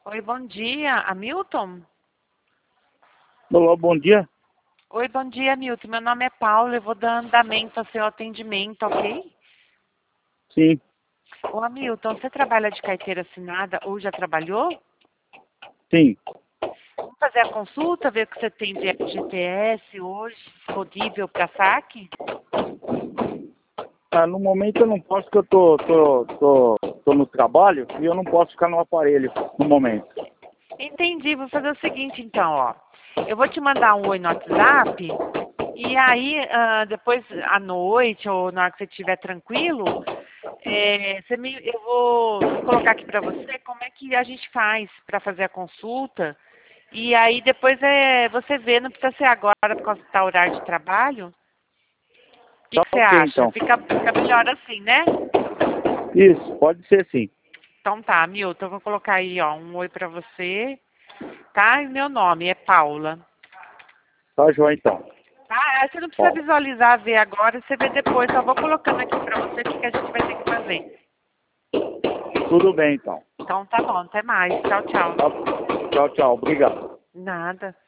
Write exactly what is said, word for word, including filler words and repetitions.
Oi, bom dia, Hamilton? Olá, bom dia. Oi, bom dia, Hamilton. Meu nome é Paula, eu vou dar andamento ao seu atendimento, ok? Sim, Ô, Hamilton, você trabalha de carteira assinada ou já trabalhou? sim. Vamos fazer a consulta, ver o que você tem de F G T S hoje, disponível para saque? Ah, no momento eu não posso, porque eu tô, tô, tô, tô no trabalho e eu não posso ficar no aparelho no momento. Entendi, vou fazer o seguinte então, ó. Eu vou te mandar um oi no WhatsApp e aí ah, depois à noite ou na hora que você estiver tranquilo, é, você me, eu vou colocar aqui para você como é que a gente faz para fazer a consulta. E aí depois é, você vê, não precisa ser agora por causa do horário de trabalho. O que, Tá que você ok, acha? então. Fica, fica melhor assim, né? Isso, pode ser sim. Então tá, Milton, eu vou colocar aí, ó, um oi pra você, tá? E meu nome é Paula. Tá joia, então. Tá? É, você não precisa Ó, visualizar, ver agora, você vê depois. Só vou colocando aqui pra você o que, que a gente vai ter que fazer. tudo bem, então. Então tá bom, até mais. Tchau, Tá. tchau. Tchau, tchau. Obrigado. Nada.